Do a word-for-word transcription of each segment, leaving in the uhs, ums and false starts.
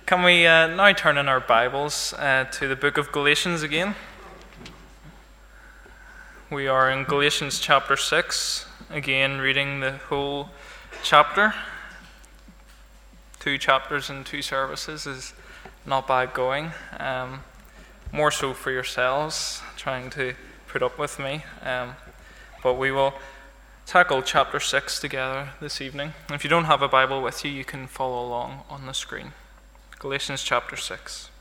Can we uh, now turn in our Bibles uh, to the book of Galatians again? We are in Galatians chapter six, again reading the whole chapter. Two chapters and two services is not bad going. Um, more so for yourselves, trying to put up with me. Um, but we will tackle chapter six together this evening. If you don't have a Bible with you, you can follow along on the screen. Galatians chapter six.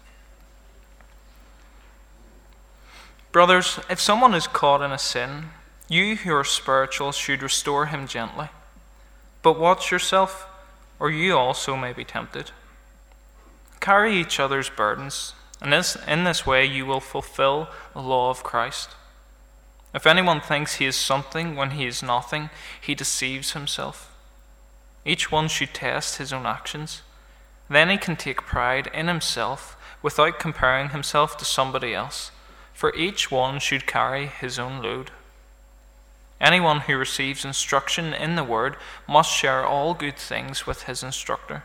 Brothers, if someone is caught in a sin, you who are spiritual should restore him gently. But watch yourself, or you also may be tempted. Carry each other's burdens, and this, in this way you will fulfill the law of Christ. If anyone thinks he is something when he is nothing, he deceives himself. Each one should test his own actions. Then he can take pride in himself without comparing himself to somebody else, for each one should carry his own load. Anyone who receives instruction in the word must share all good things with his instructor.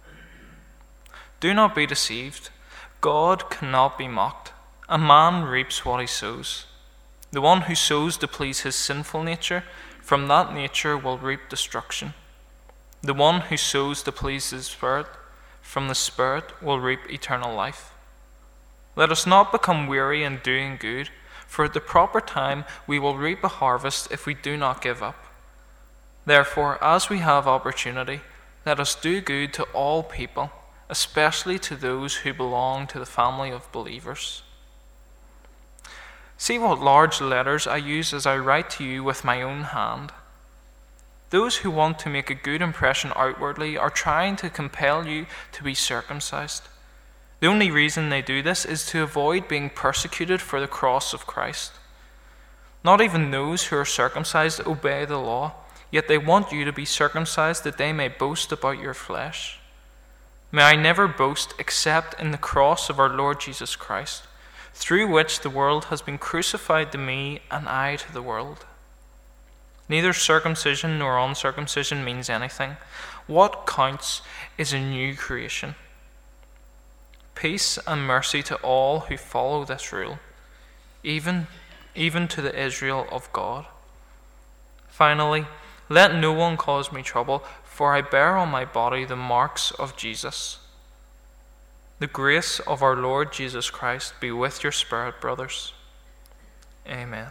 Do not be deceived. God cannot be mocked. A man reaps what he sows. The one who sows to please his sinful nature, from that nature will reap destruction. The one who sows to please his Spirit, from the Spirit will reap eternal life. Let us not become weary in doing good, for at the proper time we will reap a harvest if we do not give up. Therefore, as we have opportunity, let us do good to all people, especially to those who belong to the family of believers. See what large letters I use as I write to you with my own hand. Those who want to make a good impression outwardly are trying to compel you to be circumcised. The only reason they do this is to avoid being persecuted for the cross of Christ. Not even those who are circumcised obey the law, yet they want you to be circumcised that they may boast about your flesh. May I never boast except in the cross of our Lord Jesus Christ, through which the world has been crucified to me and I to the world. Neither circumcision nor uncircumcision means anything. What counts is a new creation. Peace and mercy to all who follow this rule, even, even to the Israel of God. Finally, let no one cause me trouble, for I bear on my body the marks of Jesus. The grace of our Lord Jesus Christ be with your spirit, brothers. Amen.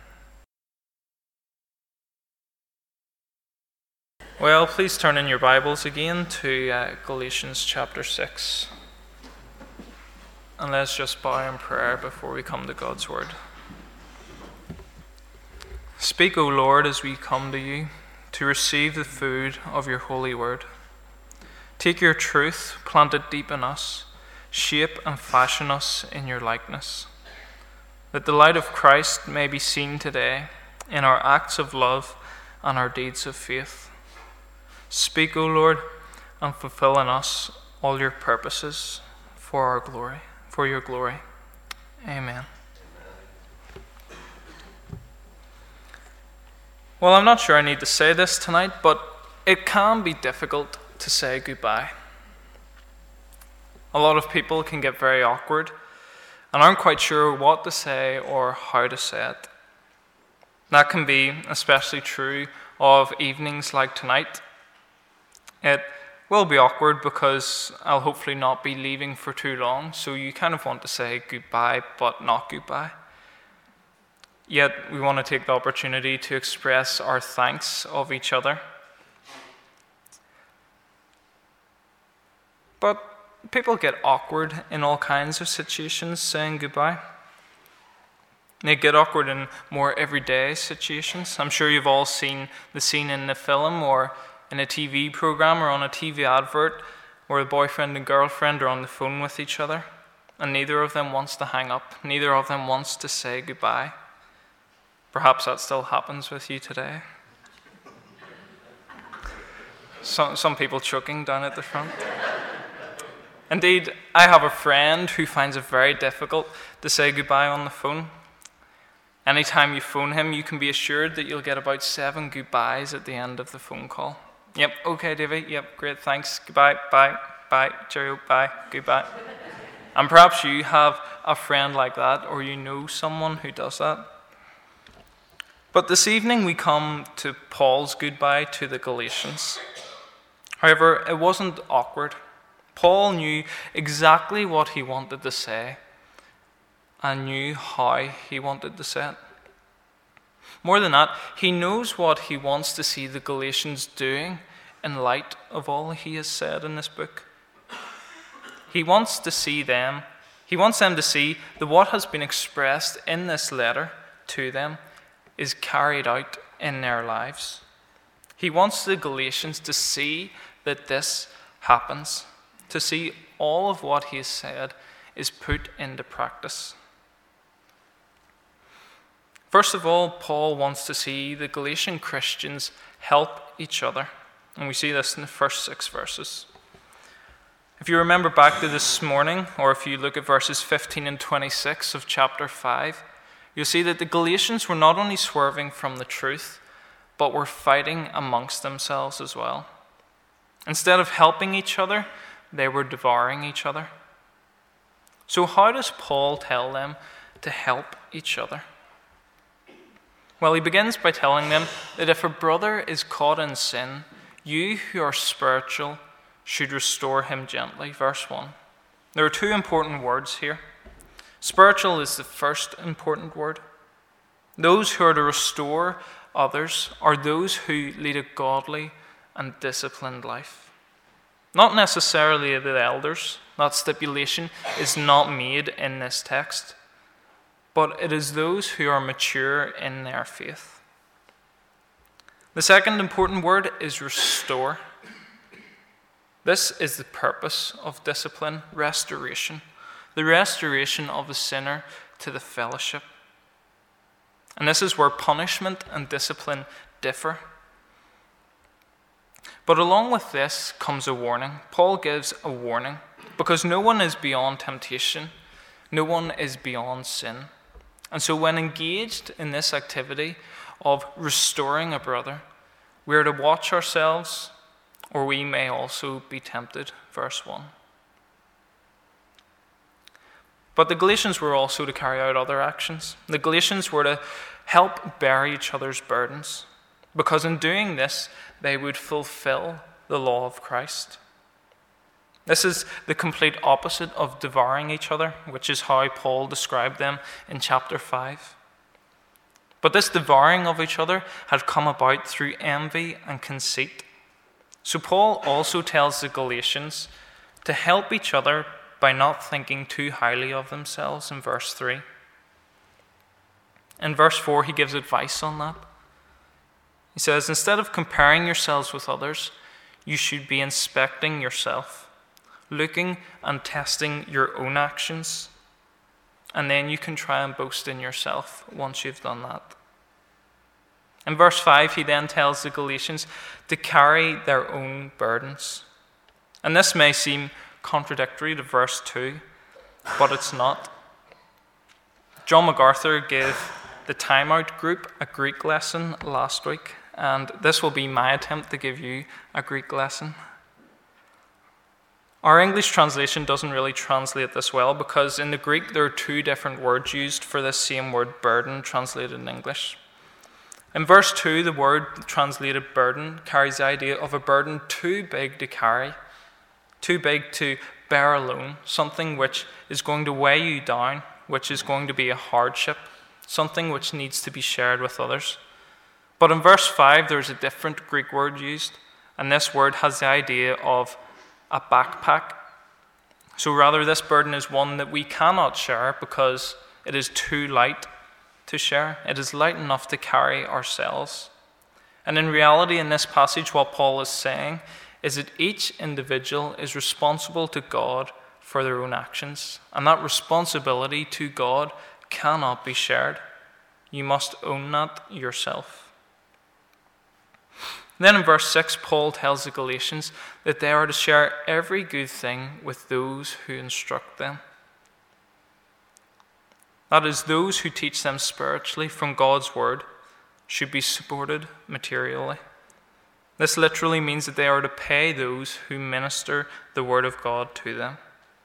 Well, please turn in your Bibles again to uh, Galatians chapter six. And let's just bow in prayer before we come to God's word. Speak, O Lord, as we come to you to receive the food of your holy word. Take your truth, plant it deep in us, shape and fashion us in your likeness, that the light of Christ may be seen today in our acts of love and our deeds of faith. Speak, O Lord, and fulfill in us all your purposes for our glory, for your glory. Amen. Well, I'm not sure I need to say this tonight, but it can be difficult to say goodbye. A lot of people can get very awkward and aren't quite sure what to say or how to say it. That can be especially true of evenings like tonight. It will be awkward because I'll hopefully not be leaving for too long, so you kind of want to say goodbye but not goodbye. Yet we want to take the opportunity to express our thanks of each other. But people get awkward in all kinds of situations saying goodbye. They get awkward in more everyday situations. I'm sure you've all seen the scene in the film or in a T V program or on a T V advert where the boyfriend and girlfriend are on the phone with each other and neither of them wants to hang up, neither of them wants to say goodbye. Perhaps that still happens with you today. Some, some people choking down at the front. Indeed, I have a friend who finds it very difficult to say goodbye on the phone. Anytime you phone him, you can be assured that you'll get about seven goodbyes at the end of the phone call. Yep, okay, Davey. Yep, great, thanks. Goodbye, bye. bye, cheerio, bye, goodbye. And perhaps you have a friend like that, or you know someone who does that. But this evening we come to Paul's goodbye to the Galatians. However, it wasn't awkward. Paul knew exactly what he wanted to say and knew how he wanted to say it. More than that, he knows what he wants to see the Galatians doing in light of all he has said in this book. He wants to see them, he wants them to see that what has been expressed in this letter to them is carried out in their lives. He wants the Galatians to see that this happens, to see all of what he has said is put into practice. First of all, Paul wants to see the Galatian Christians help each other. And we see this in the first six verses. If you remember back to this morning, or if you look at verses fifteen and twenty-six of chapter five, you'll see that the Galatians were not only swerving from the truth, but were fighting amongst themselves as well. Instead of helping each other, they were devouring each other. So how does Paul tell them to help each other? Well, he begins by telling them that if a brother is caught in sin, you who are spiritual should restore him gently. Verse one. There are two important words here. Spiritual is the first important word. Those who are to restore others are those who lead a godly and disciplined life. Not necessarily the elders. That stipulation is not made in this text. But it is those who are mature in their faith. The second important word is restore. This is the purpose of discipline, restoration. The restoration of the sinner to the fellowship. And this is where punishment and discipline differ. But along with this comes a warning. Paul gives a warning because no one is beyond temptation. No one is beyond sin. And so when engaged in this activity of restoring a brother, we are to watch ourselves, or we may also be tempted. Verse one. But the Galatians were also to carry out other actions. The Galatians were to help bear each other's burdens, because in doing this, they would fulfill the law of Christ. This is the complete opposite of devouring each other, which is how Paul described them in chapter five. But this devouring of each other had come about through envy and conceit. So Paul also tells the Galatians to help each other by not thinking too highly of themselves in verse three. In verse four, he gives advice on that. He says, instead of comparing yourselves with others, you should be inspecting yourself, looking and testing your own actions, and then you can try and boast in yourself once you've done that. In verse five, he then tells the Galatians to carry their own burdens. And this may seem contradictory to verse two, but it's not. John MacArthur gave the Time Out group a Greek lesson last week, and this will be my attempt to give you a Greek lesson. Our English translation doesn't really translate this well because in the Greek there are two different words used for this same word burden translated in English. In verse two, the word translated burden carries the idea of a burden too big to carry, too big to bear alone, something which is going to weigh you down, which is going to be a hardship, something which needs to be shared with others. But in verse five, there's a different Greek word used, and this word has the idea of a backpack. So rather, this burden is one that we cannot share because it is too light to share. It is light enough to carry ourselves. And in reality, in this passage, what Paul is saying is that each individual is responsible to God for their own actions. And that responsibility to God cannot be shared. You must own that yourself. Then in verse six, Paul tells the Galatians that they are to share every good thing with those who instruct them. That is, those who teach them spiritually from God's word should be supported materially. This literally means that they are to pay those who minister the word of God to them.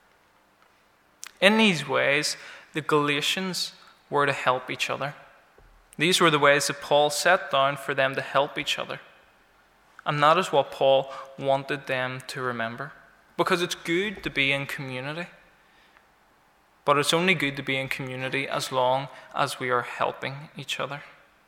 In these ways, the Galatians were to help each other. These were the ways that Paul set down for them to help each other. And that is what Paul wanted them to remember. Because it's good to be in community. But it's only good to be in community as long as we are helping each other.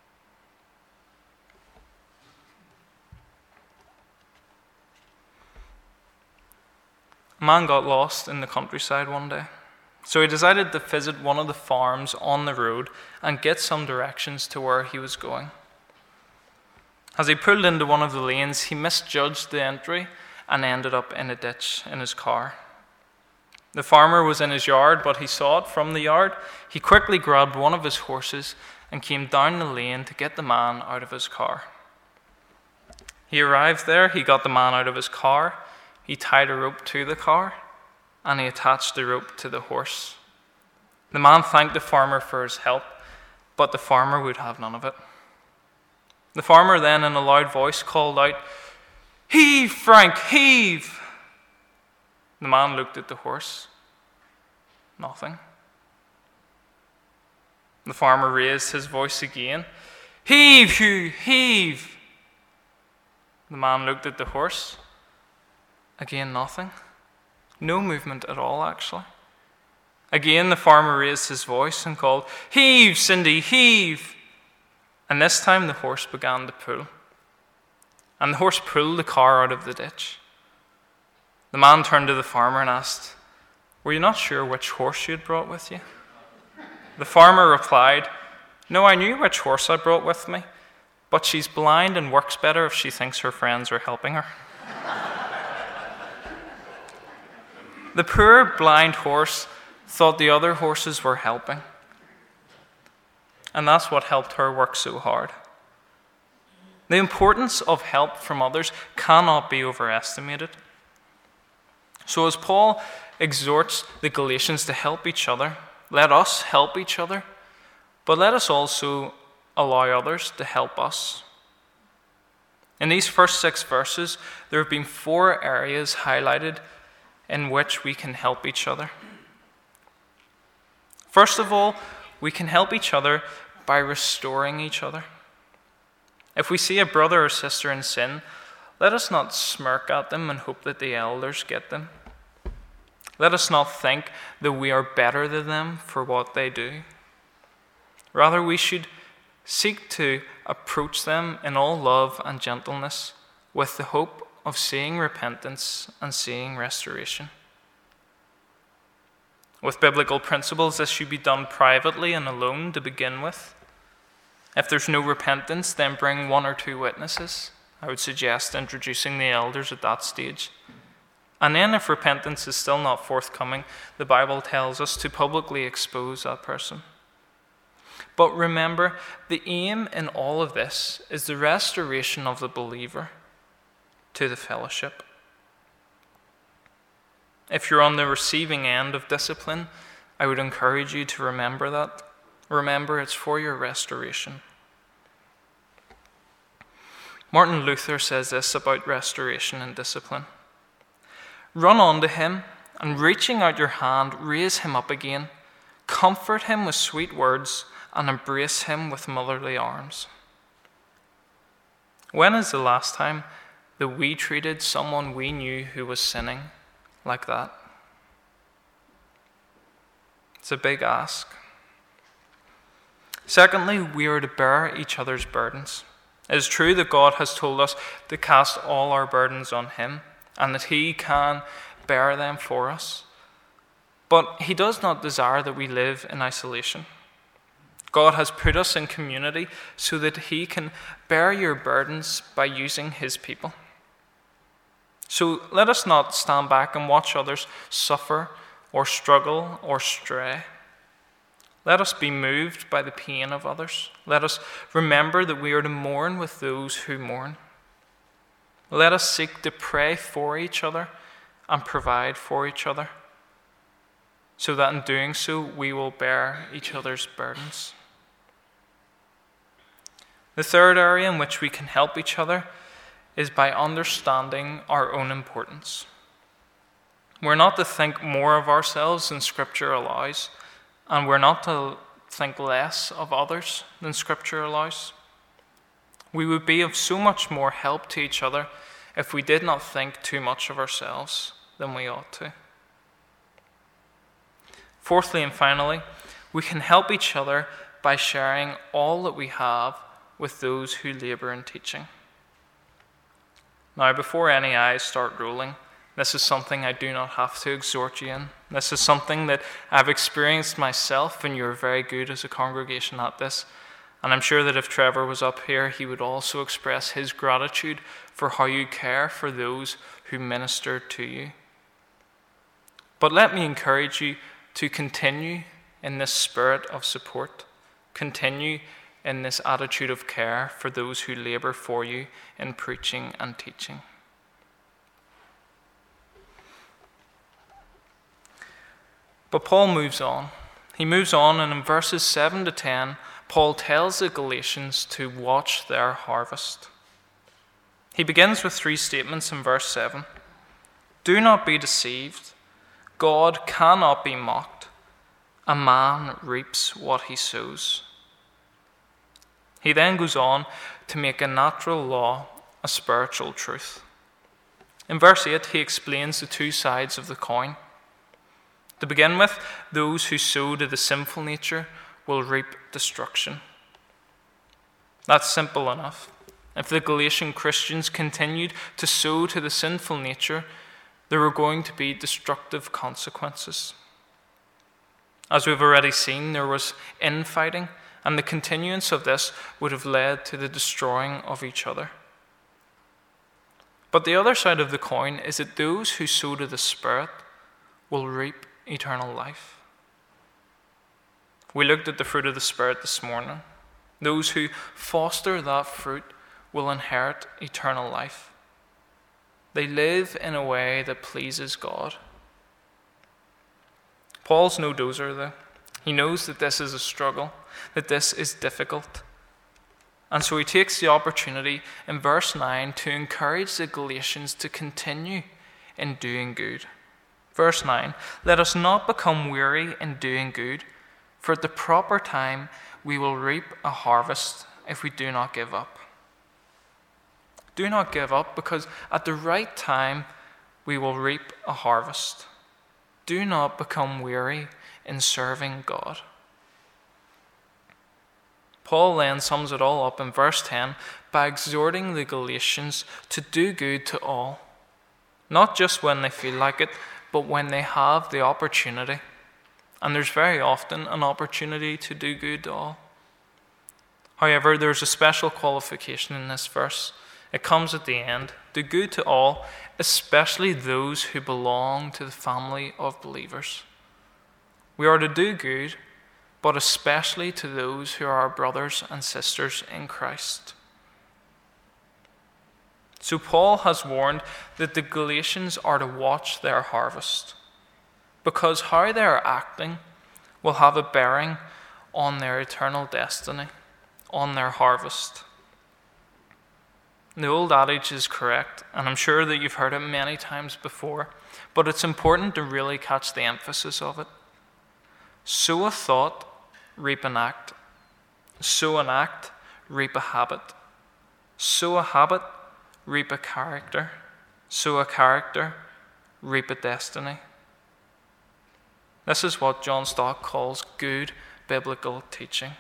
A man got lost in the countryside one day. So he decided to visit one of the farms on the road and get some directions to where he was going. As he pulled into one of the lanes, he misjudged the entry and ended up in a ditch in his car. The farmer was in his yard, but he saw it from the yard. He quickly grabbed one of his horses and came down the lane to get the man out of his car. He arrived there, he got the man out of his car, he tied a rope to the car, and he attached the rope to the horse. The man thanked the farmer for his help, but the farmer would have none of it. The farmer then, in a loud voice, called out, "Heave, Frank, heave!" The man looked at the horse. Nothing. The farmer raised his voice again. "Heave, Hugh, heave!" The man looked at the horse. Again, nothing. No movement at all, actually. Again, the farmer raised his voice and called, "Heave, Cindy, heave!" And this time the horse began to pull. And the horse pulled the car out of the ditch. The man turned to the farmer and asked, "Were you not sure which horse you had brought with you?" The farmer replied, "No, I knew which horse I brought with me, but she's blind and works better if she thinks her friends are helping her." The poor blind horse thought the other horses were helping. And that's what helped her work so hard. The importance of help from others cannot be overestimated. So as Paul exhorts the Galatians to help each other, let us help each other, but let us also allow others to help us. In these first six verses, there have been four areas highlighted in which we can help each other. First of all, we can help each other by restoring each other. If we see a brother or sister in sin, let us not smirk at them and hope that the elders get them. Let us not think that we are better than them for what they do. Rather, we should seek to approach them in all love and gentleness with the hope of seeing repentance and seeing restoration. With biblical principles, this should be done privately and alone to begin with. If there's no repentance, then bring one or two witnesses. I would suggest introducing the elders at that stage. And then if repentance is still not forthcoming, the Bible tells us to publicly expose that person. But remember, the aim in all of this is the restoration of the believer to the fellowship. If you're on the receiving end of discipline, I would encourage you to remember that. Remember, it's for your restoration. Martin Luther says this about restoration and discipline. "Run on to him, and reaching out your hand, raise him up again. Comfort him with sweet words, and embrace him with motherly arms." When is the last time that we treated someone we knew who was sinning like that? It's a big ask. Secondly, we are to bear each other's burdens. It is true that God has told us to cast all our burdens on him, and that he can bear them for us. But he does not desire that we live in isolation. God has put us in community so that he can bear your burdens by using his people. So let us not stand back and watch others suffer or struggle or stray. Let us be moved by the pain of others. Let us remember that we are to mourn with those who mourn. Let us seek to pray for each other and provide for each other, so that in doing so we will bear each other's burdens. The third area in which we can help each other is by understanding our own importance. We're not to think more of ourselves than Scripture allows, and we're not to think less of others than Scripture allows. We would be of so much more help to each other if we did not think too much of ourselves than we ought to. Fourthly and finally, we can help each other by sharing all that we have with those who labour in teaching. Now, before any eyes start rolling, this is something I do not have to exhort you in. This is something that I've experienced myself, and you're very good as a congregation at this. And I'm sure that if Trevor was up here, he would also express his gratitude for how you care for those who minister to you. But let me encourage you to continue in this spirit of support. Continue in this attitude of care for those who labour for you in preaching and teaching. But Paul moves on. He moves on, and in verses seven to ten, Paul tells the Galatians to watch their harvest. He begins with three statements in verse seven. Do not be deceived. God cannot be mocked. A man reaps what he sows. He then goes on to make a natural law a spiritual truth. In verse eight, he explains the two sides of the coin. To begin with, those who sow to the sinful nature will reap destruction. That's simple enough. If the Galatian Christians continued to sow to the sinful nature, there were going to be destructive consequences. As we've already seen, there was infighting, and the continuance of this would have led to the destroying of each other. But the other side of the coin is that those who sow to the Spirit will reap eternal life. We looked at the fruit of the Spirit this morning. Those who foster that fruit will inherit eternal life. They live in a way that pleases God. Paul's no dozer, though. He knows that this is a struggle, that this is difficult. And so he takes the opportunity in verse nine to encourage the Galatians to continue in doing good. Verse nine, let us not become weary in doing good, for at the proper time we will reap a harvest if we do not give up. Do not give up, because at the right time we will reap a harvest. Do not become weary in serving God. Paul then sums it all up in verse ten by exhorting the Galatians to do good to all, not just when they feel like it, but when they have the opportunity. And there's very often an opportunity to do good to all. However, there's a special qualification in this verse. It comes at the end. Do good to all, especially those who belong to the family of believers. We are to do good, but especially to those who are our brothers and sisters in Christ. So Paul has warned that the Galatians are to watch their harvest, because how they are acting will have a bearing on their eternal destiny, on their harvest. The old adage is correct, and I'm sure that you've heard it many times before, but it's important to really catch the emphasis of it. Sow a thought, reap an act. Sow an act, reap a habit. Sow a habit, reap a character. Sow a character, reap a destiny. This is what John Stott calls good biblical teaching.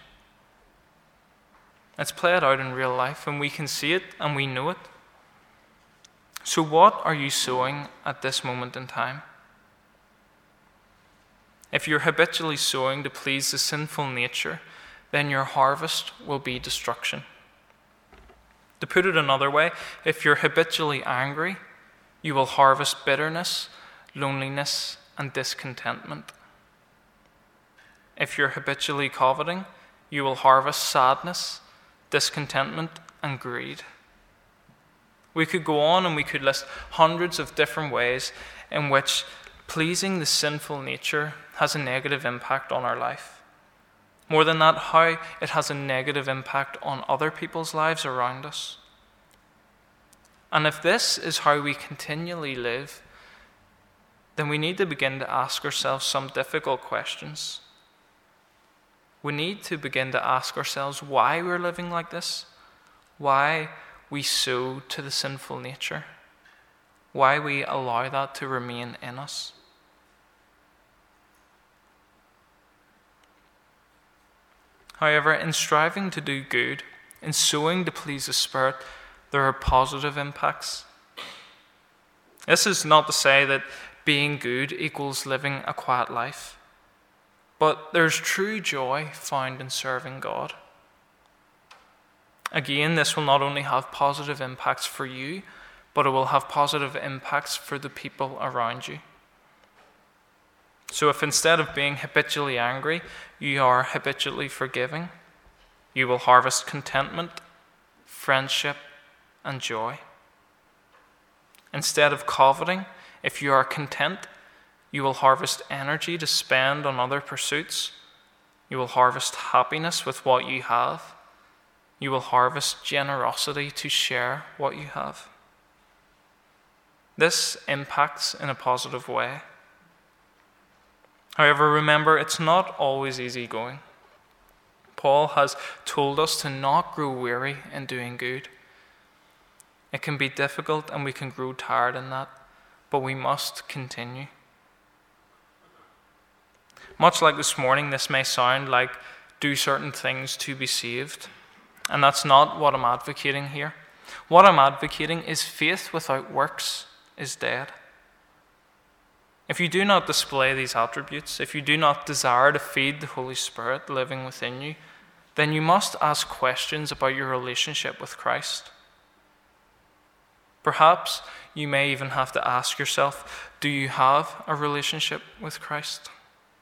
It's played out in real life, and we can see it and we know it. So what are you sowing at this moment in time? If you're habitually sowing to please the sinful nature, then your harvest will be destruction. To put it another way, if you're habitually angry, you will harvest bitterness, loneliness, and discontentment. If you're habitually coveting, you will harvest sadness, discontentment, and greed. We could go on and we could list hundreds of different ways in which pleasing the sinful nature has a negative impact on our life. More than that, how it has a negative impact on other people's lives around us. And if this is how we continually live, then we need to begin to ask ourselves some difficult questions. We need to begin to ask ourselves why we're living like this, why we sow to the sinful nature, why we allow that to remain in us. However, in striving to do good, in sowing to please the Spirit, there are positive impacts. This is not to say that being good equals living a quiet life, but there's true joy found in serving God. Again, this will not only have positive impacts for you, but it will have positive impacts for the people around you. So if instead of being habitually angry, you are habitually forgiving, you will harvest contentment, friendship, and joy. Instead of coveting, if you are content, you will harvest energy to spend on other pursuits. You will harvest happiness with what you have. You will harvest generosity to share what you have. This impacts in a positive way. However, remember, it's not always easy going. Paul has told us to not grow weary in doing good. It can be difficult and we can grow tired in that, but we must continue. Much like this morning, this may sound like do certain things to be saved, and that's not what I'm advocating here. What I'm advocating is faith without works is dead. If you do not display these attributes, if you do not desire to feed the Holy Spirit living within you, then you must ask questions about your relationship with Christ. Perhaps you may even have to ask yourself, do you have a relationship with Christ?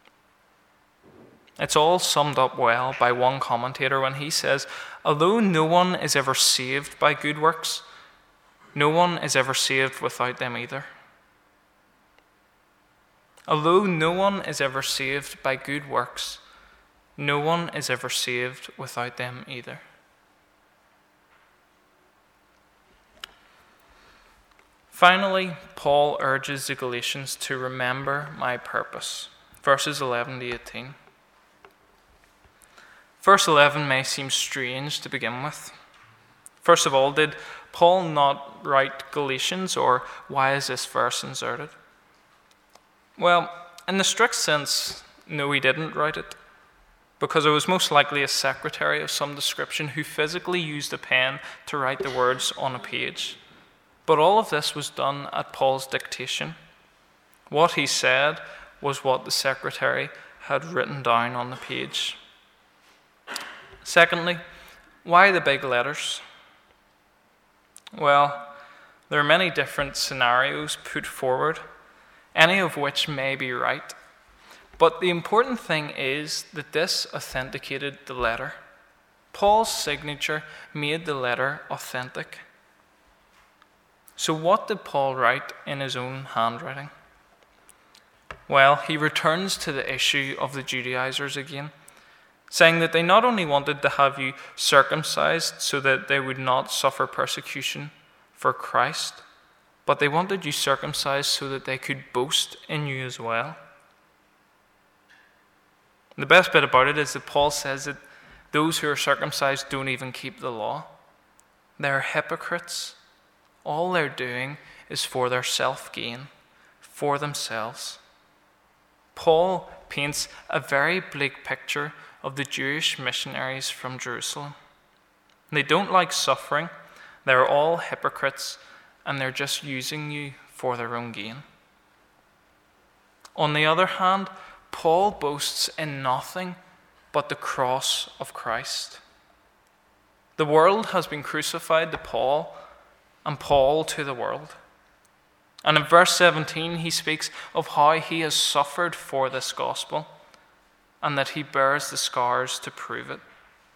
It's all summed up well by one commentator when he says, although no one is ever saved by good works, no one is ever saved without them either. Although no one is ever saved by good works, no one is ever saved without them either. Finally, Paul urges the Galatians to remember my purpose. Verses eleven to eighteen. Verse eleven may seem strange to begin with. First of all, did Paul not write Galatians, or why is this verse inserted? Well, in the strict sense, no, he didn't write it, because it was most likely a secretary of some description who physically used a pen to write the words on a page. But all of this was done at Paul's dictation. What he said was what the secretary had written down on the page. Secondly, why the big letters? Well, there are many different scenarios put forward, any of which may be right. But the important thing is that this authenticated the letter. Paul's signature made the letter authentic. So what did Paul write in his own handwriting? Well, he returns to the issue of the Judaizers again, saying that they not only wanted to have you circumcised so that they would not suffer persecution for Christ, but they wanted you circumcised so that they could boast in you as well. The best bit about it is that Paul says that those who are circumcised don't even keep the law. They're hypocrites. All they're doing is for their self-gain, for themselves. Paul paints a very bleak picture of the Jewish missionaries from Jerusalem. They don't like suffering. They're all hypocrites, and they're just using you for their own gain. On the other hand, Paul boasts in nothing but the cross of Christ. The world has been crucified to Paul, and Paul to the world. And in verse seventeen, he speaks of how he has suffered for this gospel, and that he bears the scars to prove it.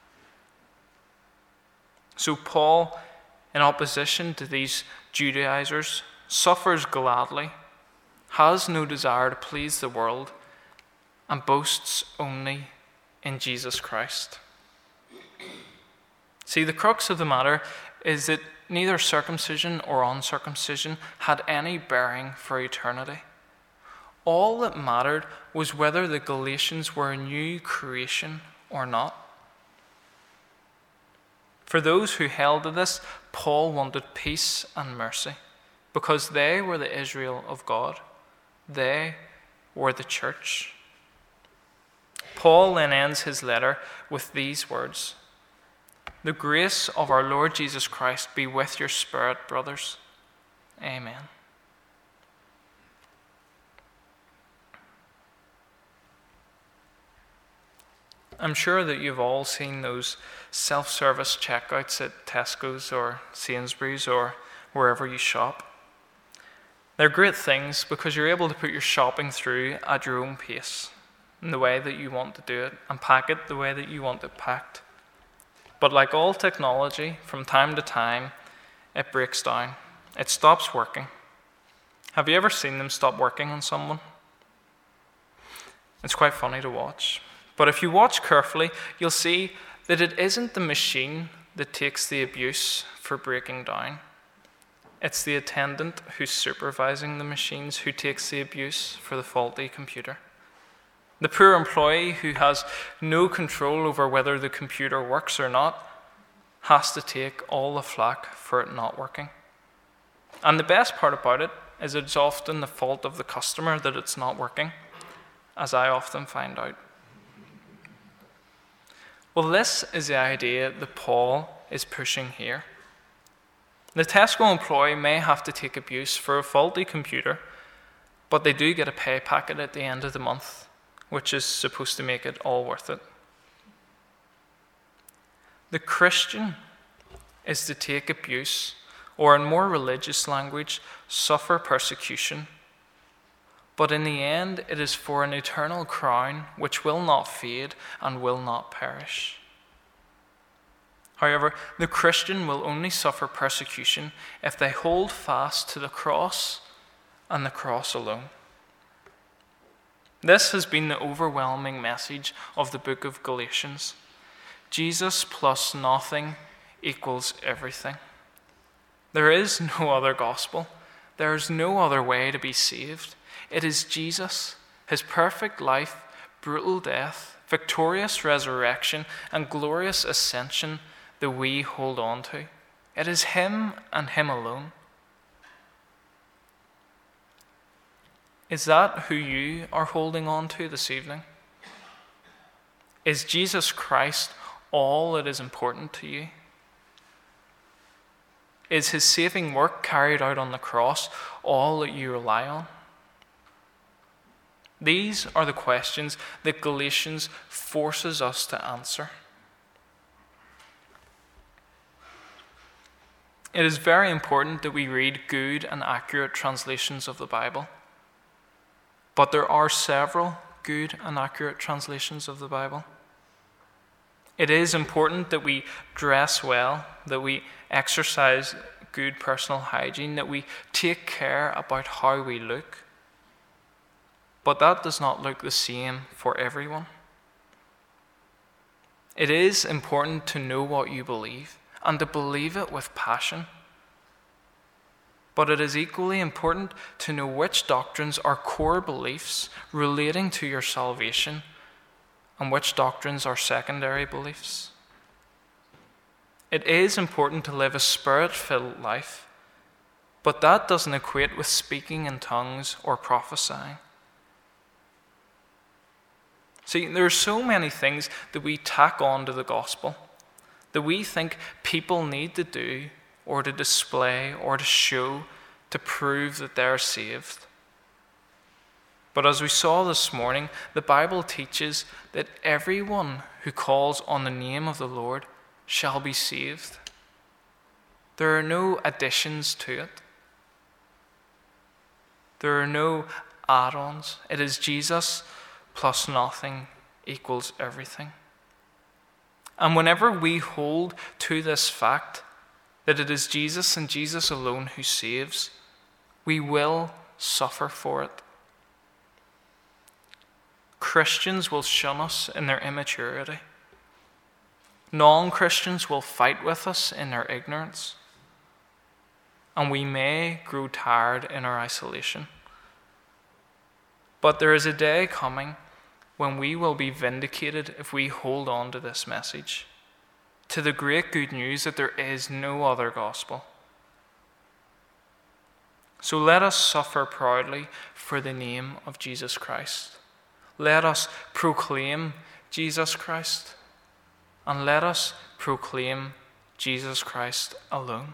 So Paul, in opposition to these Judaizers, suffers gladly, has no desire to please the world, and boasts only in Jesus Christ. See, the crux of the matter is that neither circumcision or uncircumcision had any bearing for eternity. All that mattered was whether the Galatians were a new creation or not. For those who held to this, Paul wanted peace and mercy, because they were the Israel of God. They were the church. Paul then ends his letter with these words: "The grace of our Lord Jesus Christ be with your spirit, brothers. Amen." I'm sure that you've all seen those self-service checkouts at Tesco's or Sainsbury's or wherever you shop. They're great things because you're able to put your shopping through at your own pace, in the way that you want to do it, and pack it the way that you want it packed. But like all technology, from time to time, it breaks down. It stops working. Have you ever seen them stop working on someone? It's quite funny to watch. But if you watch carefully, you'll see that it isn't the machine that takes the abuse for breaking down. It's the attendant who's supervising the machines who takes the abuse for the faulty computer. The poor employee who has no control over whether the computer works or not has to take all the flack for it not working. And the best part about it is it's often the fault of the customer that it's not working, as I often find out. Well, this is the idea that Paul is pushing here. The Tesco employee may have to take abuse for a faulty computer, but they do get a pay packet at the end of the month, which is supposed to make it all worth it. The Christian is to take abuse, or in more religious language, suffer persecution. But in the end, it is for an eternal crown which will not fade and will not perish. However, the Christian will only suffer persecution if they hold fast to the cross and the cross alone. This has been the overwhelming message of the book of Galatians. Jesus plus nothing equals everything. There is no other gospel. There is no other way to be saved. It is Jesus, his perfect life, brutal death, victorious resurrection, and glorious ascension that we hold on to. It is him and him alone. Is that who you are holding on to this evening? Is Jesus Christ all that is important to you? Is his saving work carried out on the cross all that you rely on? These are the questions that Galatians forces us to answer. It is very important that we read good and accurate translations of the Bible. But there are several good and accurate translations of the Bible. It is important that we dress well, that we exercise good personal hygiene, that we take care about how we look. But that does not look the same for everyone. It is important to know what you believe and to believe it with passion. But it is equally important to know which doctrines are core beliefs relating to your salvation and which doctrines are secondary beliefs. It is important to live a spirit-filled life, but that doesn't equate with speaking in tongues or prophesying. See, there are so many things that we tack on to the gospel that we think people need to do or to display or to show to prove that they're saved. But as we saw this morning, the Bible teaches that everyone who calls on the name of the Lord shall be saved. There are no additions to it. There are no add-ons. It is Jesus plus nothing equals everything. And whenever we hold to this fact that it is Jesus and Jesus alone who saves, we will suffer for it. Christians will shun us in their immaturity. Non-Christians will fight with us in their ignorance. and we may grow tired in our isolation. But there is a day coming when we will be vindicated if we hold on to this message, to the great good news that there is no other gospel. So let us suffer proudly for the name of Jesus Christ. Let us proclaim Jesus Christ, and let us proclaim Jesus Christ alone.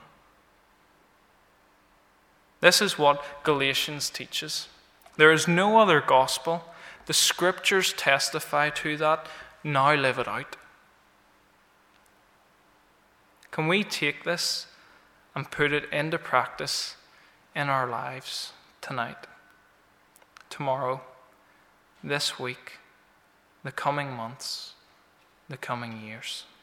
This is what Galatians teaches. There is no other gospel. The scriptures testify to that. Now live it out. Can we take this and put it into practice in our lives tonight, tomorrow, this week, the coming months, the coming years?